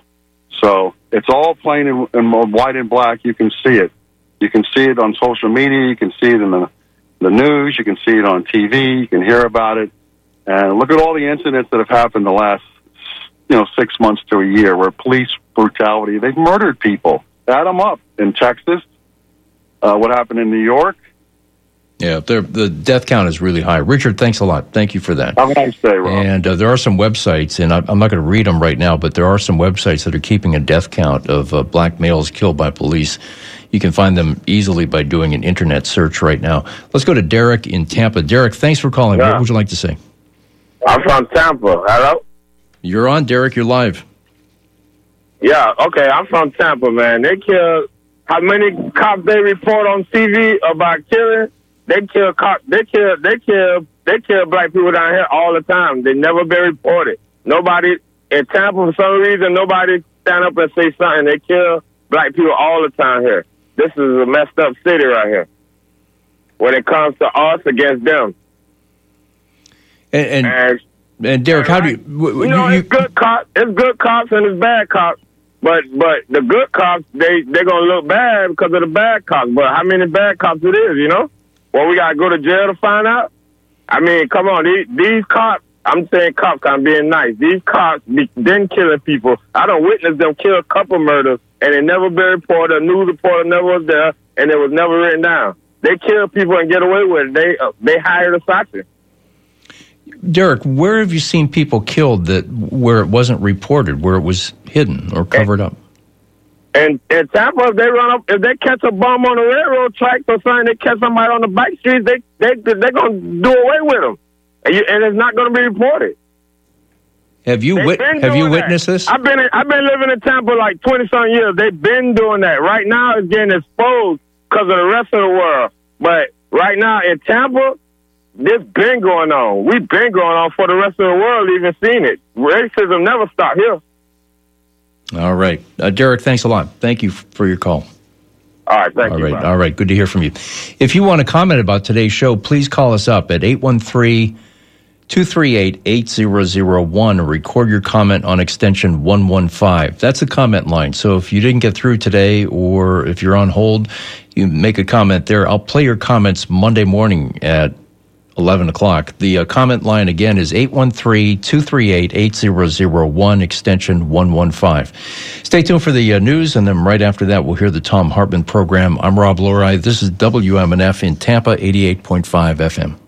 So it's all plain in, in white and black. You can see it. You can see it on social media. You can see it in the, the news. You can see it on T V. You can hear about it. And look at all the incidents that have happened the last, you know, six months to a year, where police brutality, they've murdered people. Add them up in Texas. Uh, what happened in New York? Yeah, the death count is really high. Richard, thanks a lot. Thank you for that. Have a nice day, Rob. And uh, there are some websites, and I, I'm not going to read them right now, but there are some websites that are keeping a death count of uh, black males killed by police. You can find them easily by doing an internet search right now. Let's go to Derek in Tampa. Derek, thanks for calling. Yeah. What would you like to say? I'm from Tampa. Hello? You're on, Derek. You're live. Yeah, okay. I'm from Tampa, man. They kill... How many cops they report on T V about killing? They kill cop. They kill. They kill. They kill black people down here all the time. They never been reported. Nobody in Tampa, for some reason, nobody stand up and say something. They kill black people all the time here. This is a messed up city right here. When it comes to us against them. And and, and, and Derek, and how do you? W- you know, you, it's good cops. It's good cops and it's bad cops. But but the good cops, they they're gonna look bad because of the bad cops. But how many bad cops it is, you know? Well, we gotta go to jail to find out. I mean, come on, these, these cops. I'm saying cops, I'm being nice. These cops be, been killing people. I don't witness them kill a couple murders, and it never been reported. A news reporter never was there, and it was never written down. They kill people and get away with it. They uh, they hired assassins. Derek, where have you seen people killed that where it wasn't reported, where it was hidden or covered up? And in Tampa, if they run up, if they catch a bomb on the railroad tracks or something, they catch somebody on the bike streets, they they they're gonna do away with them, and, you, and it's not gonna be reported. Have you wit- have you witnessed that. this? I've been in, I've been living in Tampa like twenty some years. They've been doing that. Right now, it's getting exposed because of the rest of the world. But right now in Tampa, this been going on. We've been going on for the rest of the world, even seen it. Racism never stopped here. All right. Uh, Derek, thanks a lot. Thank you f- for your call. All right, thank All you. right, Bye. all right. Good to hear from you. If you want to comment about today's show, please call us up at eight one three, two three eight, eight zero zero one, or record your comment on extension one one five. That's a comment line. So if you didn't get through today, or if you're on hold, you make a comment there. I'll play your comments Monday morning at eleven o'clock. The uh, comment line again is eight one three, two three eight, eight zero zero one, extension one one five. Stay tuned for the uh, news, and then right after that, we'll hear the Thom Hartmann program. I'm Rob Lurie. This is W M N F in Tampa, eighty-eight point five F M.